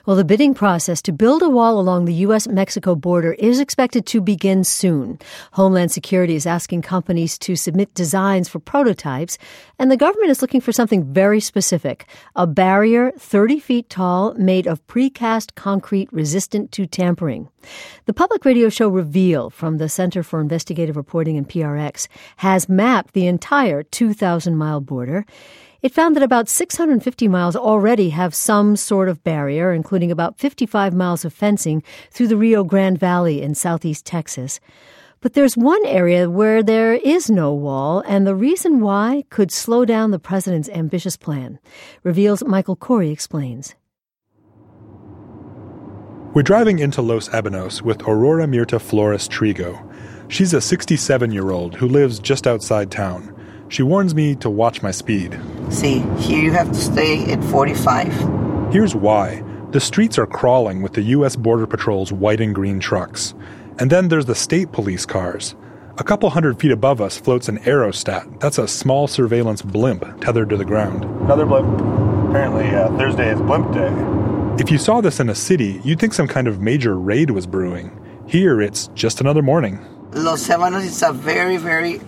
Well, the bidding process to build a wall along the U.S.-Mexico border is expected to begin soon. Homeland Security is asking companies to submit designs for prototypes, and the government is looking for something very specific, a barrier 30 feet tall made of precast concrete resistant to tampering. The public radio show Reveal from the Center for Investigative Reporting and PRX has mapped the entire 2,000-mile border. It found that about 650 miles already have some sort of barrier, including about 55 miles of fencing through the Rio Grande Valley in southeast Texas. But there's one area where there is no wall, and the reason why could slow down the president's ambitious plan. Reveal's Michael Corey explains. We're driving into Los Ebanos with Aurora Mirta Flores Trigo. She's a 67-year-old who lives just outside town. She warns me to watch my speed. See, here you have to stay at 45. Here's why. The streets are crawling with the U.S. Border Patrol's white and green trucks. And then there's the state police cars. A couple hundred feet above us floats an aerostat. That's a small surveillance blimp tethered to the ground. Another blimp. Apparently, Thursday is blimp day. If you saw this in a city, you'd think some kind of major raid was brewing. Here, it's just another morning. Los Ebanos is a very, very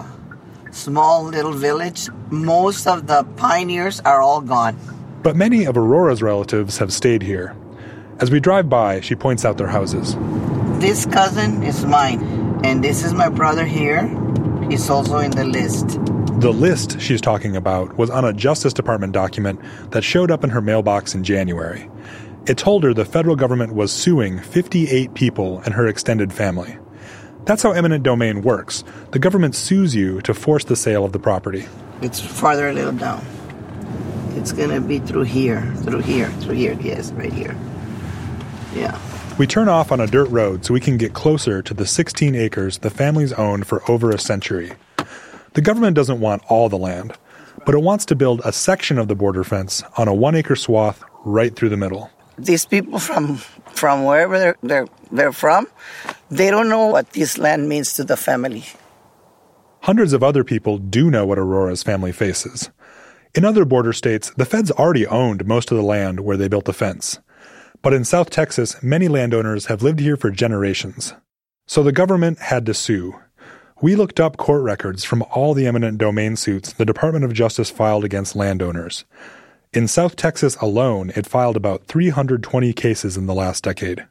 small little village. Most of the pioneers are all gone. But many of Aurora's relatives have stayed here. As we drive by, she points out their houses. This cousin is mine, and this is my brother here. He's also in the list. The list she's talking about was on a Justice Department document that showed up in her mailbox in January. It told her the federal government was suing 58 people and her extended family. That's how eminent domain works. The government sues you to force the sale of the property. It's farther a little down. It's going to be through here, yes, right here. Yeah. We turn off on a dirt road so we can get closer to the 16 acres the family's owned for over a century. The government doesn't want all the land, but it wants to build a section of the border fence on a 1-acre swath right through the middle. These people from wherever they're from, they don't know what this land means to the family. Hundreds of other people do know what Aurora's family faces. In other border states, the feds already owned most of the land where they built the fence. But in South Texas, many landowners have lived here for generations. So the government had to sue. We looked up court records from all the eminent domain suits the Department of Justice filed against landowners. In South Texas alone, it filed about 320 cases in the last decade.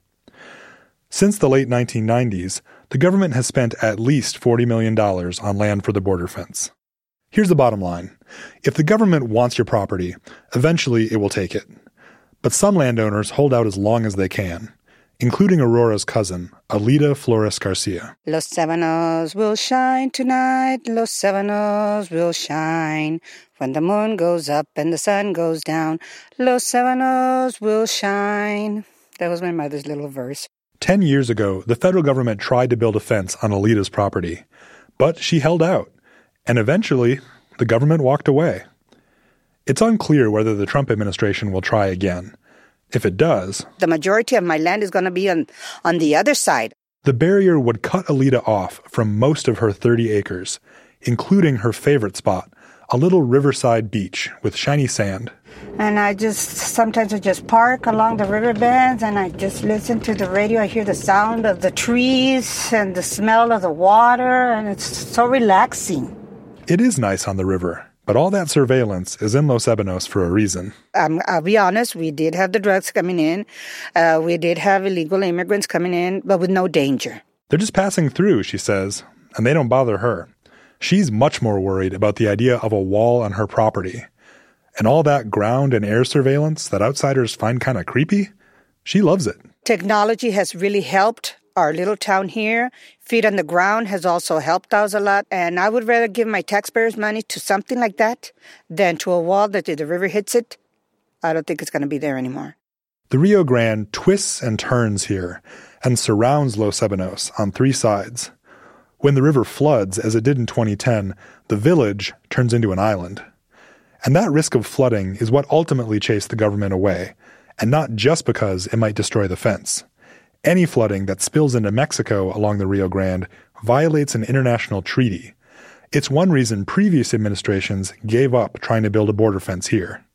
Since the late 1990s, the government has spent at least $40 million on land for the border fence. Here's the bottom line. If the government wants your property, eventually it will take it. But some landowners hold out as long as they can, including Aurora's cousin, Alida Flores Garcia. Los Ebanos will shine tonight, Los Ebanos will shine. When the moon goes up and the sun goes down, Los Ebanos will shine. That was my mother's little verse. 10 years ago, the federal government tried to build a fence on Alida's property, but she held out, and eventually, the government walked away. It's unclear whether the Trump administration will try again. If it does, the majority of my land is going to be on the other side. The barrier would cut Alida off from most of her 30 acres, including her favorite spot, a little riverside beach with shiny sand. And sometimes I just park along the riverbeds and I just listen to the radio. I hear the sound of the trees and the smell of the water, and it's so relaxing. It is nice on the river, but all that surveillance is in Los Ebanos for a reason. I'll be honest, we did have the drugs coming in. We did have illegal immigrants coming in, but with no danger. They're just passing through, she says, and they don't bother her. She's much more worried about the idea of a wall on her property. And all that ground and air surveillance that outsiders find kind of creepy, she loves it. Technology has really helped our little town here. Feet on the ground has also helped us a lot. And I would rather give my taxpayers' money to something like that than to a wall that if the river hits it, I don't think it's going to be there anymore. The Rio Grande twists and turns here and surrounds Los Ebanos on 3 sides. When the river floods, as it did in 2010, the village turns into an island. And that risk of flooding is what ultimately chased the government away, and not just because it might destroy the fence. Any flooding that spills into Mexico along the Rio Grande violates an international treaty. It's one reason previous administrations gave up trying to build a border fence here.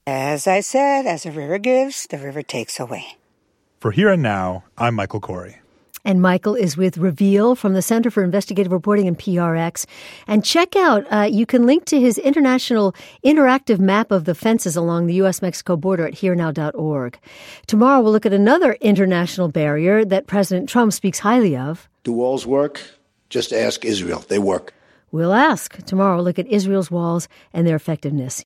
As I said, as the river gives, the river takes away. For Here and Now, I'm Michael Corey. And Michael is with Reveal from the Center for Investigative Reporting and PRX. And check out, you can link to his international interactive map of the fences along the U.S.-Mexico border at herenow.org. Tomorrow we'll look at another international barrier that President Trump speaks highly of. Do walls work? Just ask Israel. They work. We'll ask. Tomorrow we'll look at Israel's walls and their effectiveness.